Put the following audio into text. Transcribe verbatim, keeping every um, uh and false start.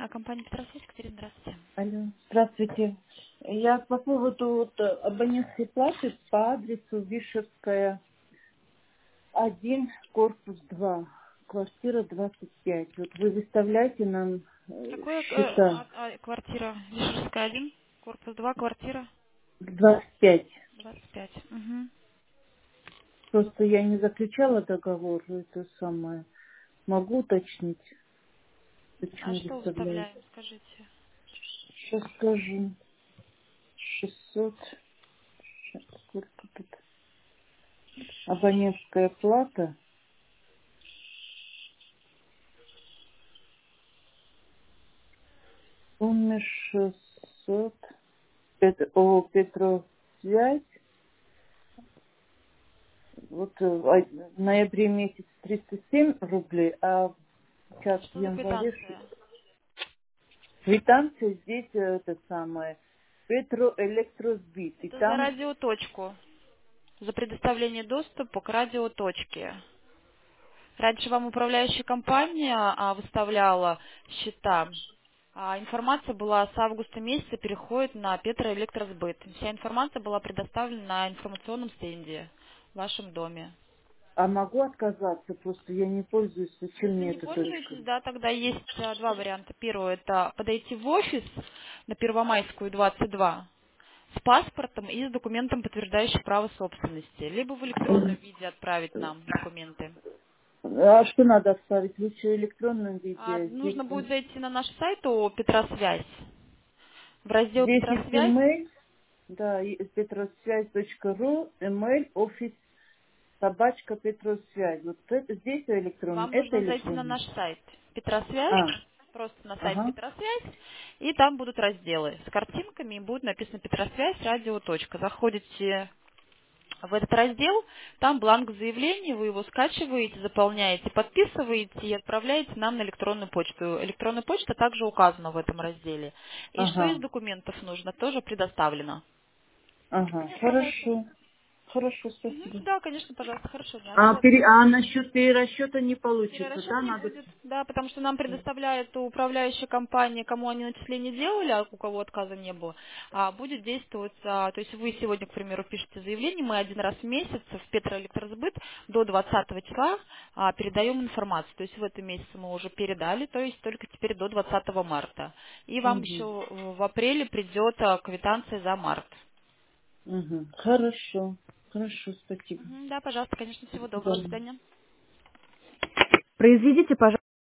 А, компания Петросвязь, Катерина, здравствуйте. Алло, здравствуйте. Я по поводу вот, э, абонентской платы по адресу Вишевская, один, корпус два, квартира двадцать пять. Вот вы выставляете нам э, Какое э, счета а- а, квартира? Вишерская один, корпус два, квартира двадцать пять. двадцать пять. Угу. Просто я не заключала договор, это самое. Могу уточнить, А почему что выставляете? выставляем, скажите? Сейчас скажу. шестьсот. Щас, сколько тут? Абонентская плата. Сумме шестьсот. Это о Петросвязь. Вот э, в ноябре месяц триста семь рублей, а сейчас в Что за январе ш- квитанция? квитанция здесь э, это самое Петроэлектросбит. И Это за там, радиоточку, за предоставление доступа к радиоточке. Раньше вам управляющая компания а, выставляла счета, а информация была с августа месяца переходит на Петроэлектросбыт. Вся информация была предоставлена на информационном стенде в вашем доме. а могу отказаться, просто я не пользуюсь, зачем Если мне не эта точка? пользуетесь, да, тогда есть а, два варианта. Первый — это подойти в офис на Первомайскую, двадцать два, с паспортом и с документом, подтверждающим право собственности. Либо в электронном виде отправить нам документы. А что надо оставить? Лучше в электронном А, виде. Здесь, нужно будет зайти на наш сайт о Петросвязь. В раздел здесь есть Петросвязь email, да, и- петросвязь точка ру, email, офис, собачка Петросвязь. Вот это, здесь электронный, вам это нужно зайти на электронный. наш сайт Петросвязь, А, просто на сайт ага, Петросвязь, и там будут разделы с картинками, и будет написано Петросвязь, радио, точка. Заходите в этот раздел, там бланк заявления, вы его скачиваете, заполняете, подписываете и отправляете нам на электронную почту. Электронная почта также указана в этом разделе. И что из ага, документов нужно, тоже предоставлено. ага, И отправляйте. хорошо, хорошо, Мгм. спасибо. Да, конечно, пожалуйста, хорошо дня. А, Всего пере, доброго. а насчет перерасчета не получится, Перерасчет да, не надо? будет, да, потому что нам предоставляет управляющая компания, кому они начисления делали, а у кого отказа не было, а будет действовать, а, то есть вы сегодня, к примеру, пишете заявление, мы один раз в месяц в Петроэлектросбыт до двадцатого числа а, передаем информацию, то есть в этом месяце мы уже передали, то есть только теперь до двадцатого марта. И вам Угу, еще в апреле придет а, квитанция за март. угу, хорошо, хорошо, спасибо. Мгм, да, пожалуйста, конечно, всего До доброго, до свидания. свидания. Произведите, пожалуйста.